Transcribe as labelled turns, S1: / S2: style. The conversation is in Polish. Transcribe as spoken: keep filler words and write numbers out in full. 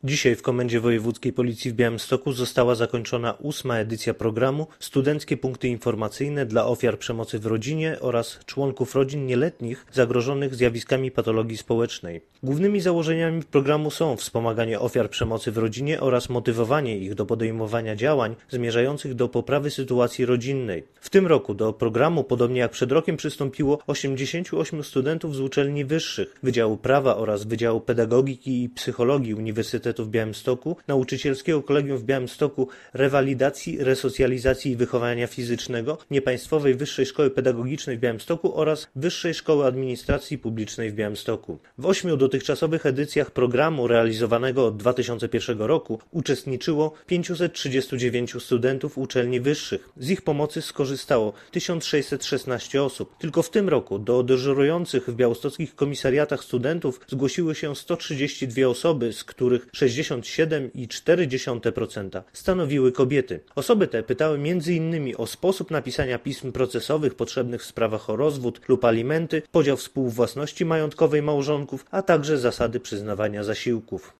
S1: Dzisiaj w Komendzie Wojewódzkiej Policji w Białymstoku została zakończona ósma edycja programu Studenckie Punkty Informacyjne dla ofiar przemocy w rodzinie oraz członków rodzin nieletnich zagrożonych zjawiskami patologii społecznej. Głównymi założeniami programu są wspomaganie ofiar przemocy w rodzinie oraz motywowanie ich do podejmowania działań zmierzających do poprawy sytuacji rodzinnej. W tym roku do programu, podobnie jak przed rokiem, przystąpiło osiemdziesięciu ośmiu studentów z uczelni wyższych, Wydziału Prawa oraz Wydziału Pedagogiki i Psychologii Uniwersytetu w Białymstoku, Nauczycielskiego Kolegium w Białymstoku, Rewalidacji, Resocjalizacji i Wychowania Fizycznego, Niepaństwowej Wyższej Szkoły Pedagogicznej w Białymstoku oraz Wyższej Szkoły Administracji Publicznej w Białymstoku. W ośmiu dotychczasowych edycjach programu realizowanego od dwa tysiące pierwszego roku uczestniczyło pięćset trzydziestu dziewięciu studentów uczelni wyższych. Z ich pomocy skorzystało tysiąc sześćset szesnaście osób. Tylko w tym roku do dyżurujących w białostockich komisariatach studentów zgłosiły się sto trzydzieści dwie osoby, z których sześćdziesiąt siedem przecinek cztery procent stanowiły kobiety. Osoby te pytały między innymi o sposób napisania pism procesowych potrzebnych w sprawach o rozwód lub alimenty, podział współwłasności majątkowej małżonków, a także zasady przyznawania zasiłków.